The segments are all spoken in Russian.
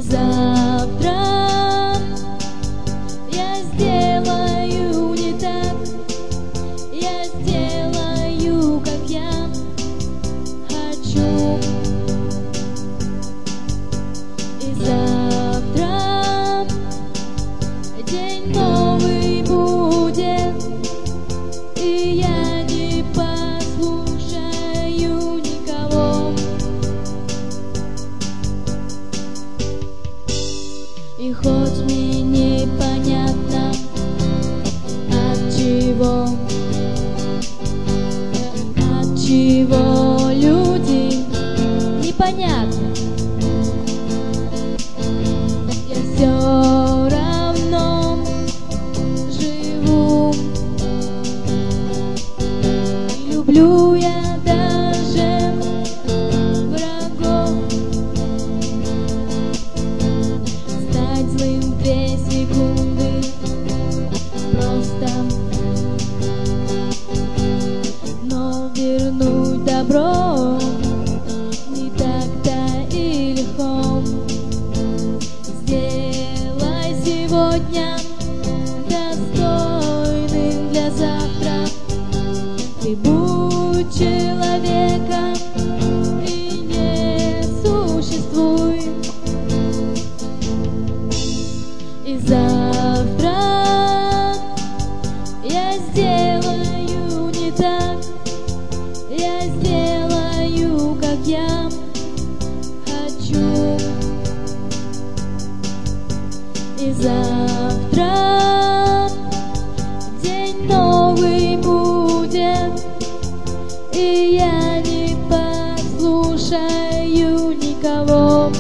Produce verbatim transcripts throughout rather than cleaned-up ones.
завтра я сделаю не так, я сделаю, как я хочу. И завтра день новый будет, и я не послушаю никого. И хоть мне непонятно, от чего, от чего люди непонятно, я все равно живу. И люблю я даже врагов. Стать злым две секунды просто, но вернуть добро не так-то и легко. Сделай сегодня достойным для завтра. Ты будь человеком и не существуй. И завтра я сделаю не так, я сделаю, как я хочу. И завтра день новый будет, и я не послушаю никого.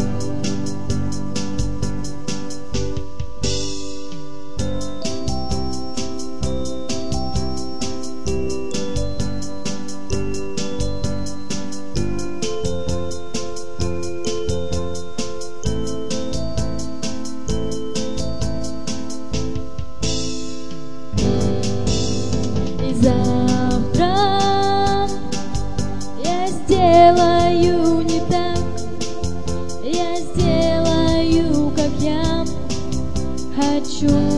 И завтра я сделаю не так, я сделаю, как я хочу.